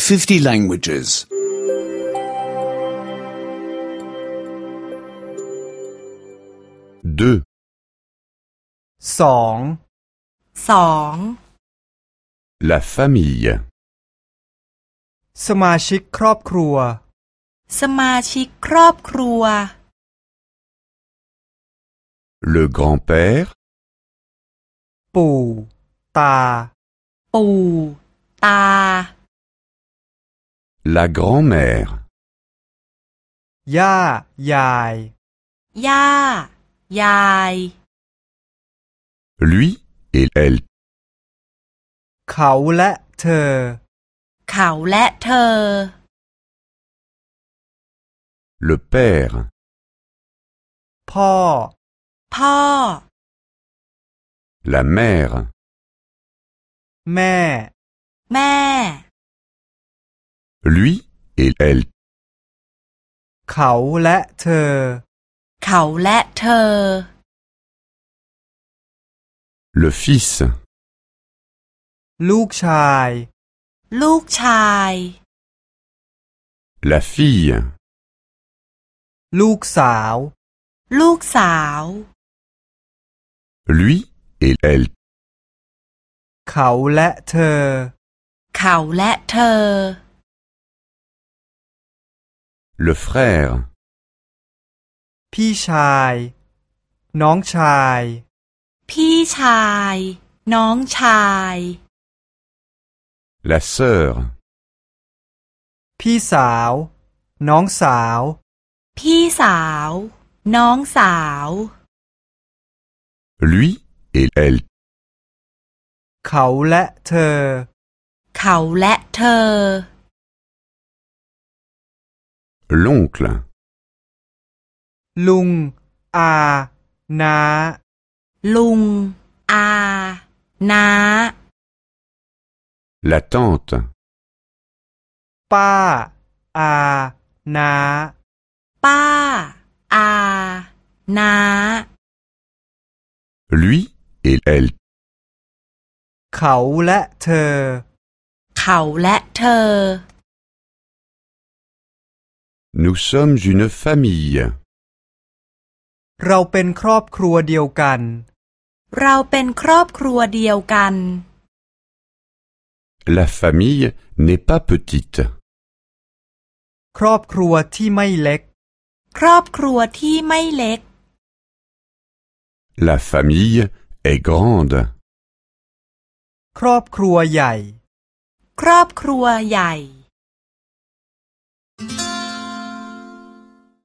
50 languages. 2 2 La famille สมาชิกครอบครัวสมาชิกครอบครัว Le grand-père ปู่ตาปู่ตา La grand-mère ย่ายายย่ายาย Lui et elle เขาและเธอเขาและเธอ Le père พ่อพ่อ La mère แม่แม่ Lui et elle เขาและเธอเขาและเธอ Le fils ลูกชายลูกชาย La fille ลูกสาวลูกสาว Lui et elle เขาและเธอเขาและเธอ Le frère พี่ชาย น้องชายพี่ชาย น้องชาย La sœur พี่สาว น้องสาวพี่สาว น้องสาว Lui et elle เขาและเธอเขาและเธอ L'oncle ลุง อาน้าลุง อา น้า La tante ป้า อาน้าป้า อา น้า Lui et elle เขาและเธอเขาและเธอ Nous sommes une famille เราเป็นครอบครัวเดียวกันเราเป็นครอบครัวเดียวกัน La famille n'est pas petite ครอบครัวที่ไม่เล็กครอบครัวที่ไม่เล็ก La famille est grande ครอบครัวใหญ่ครอบครัวใหญ่